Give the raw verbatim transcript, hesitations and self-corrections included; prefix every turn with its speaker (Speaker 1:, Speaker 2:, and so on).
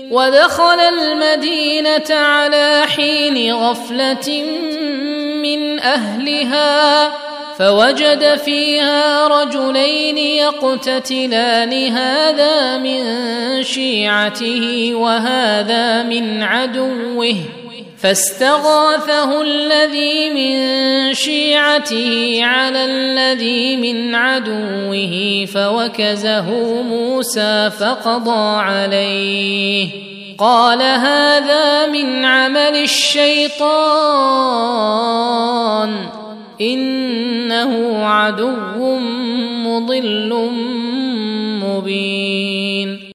Speaker 1: ودخل المدينة على حين غفلة من أهلها فوجد فيها رجلين يقتتلان هذا من شيعته وهذا من عدوه فاستغاثه الذي من شيعته على الذي من عدوه فوكزه موسى فقضى عليه قال هذا من عمل الشيطان إنه عدو مضل مبين.